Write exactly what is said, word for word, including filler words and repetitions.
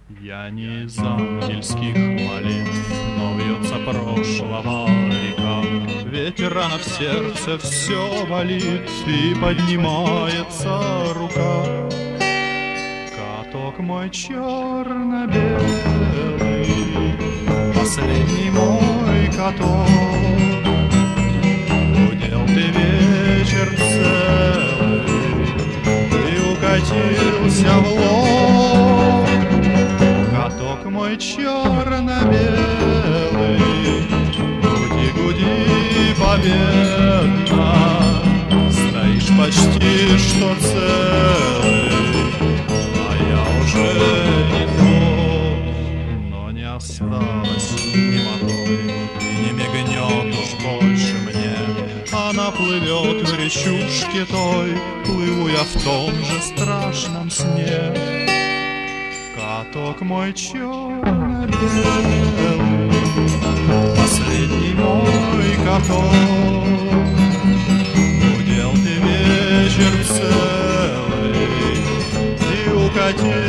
Я не из ангельских молитв, но вьется прошлого река. Ветерана в сердце все болит, и поднимается рука. Каток мой черно-белый, последний мой каток. Гудел ты вечер целый, и укатился в лог. Каток мой черно-белый, гуди, гуди победно. Стоишь почти что целый, а я уже не тот. Но не осталось ни водой, и не мигнет уж больше мне. Она плывет в речушке той, плыву я в том же страшном сне. Каток мой черно-белый, последний мой каток. Гудел ты вечер целый, и укатил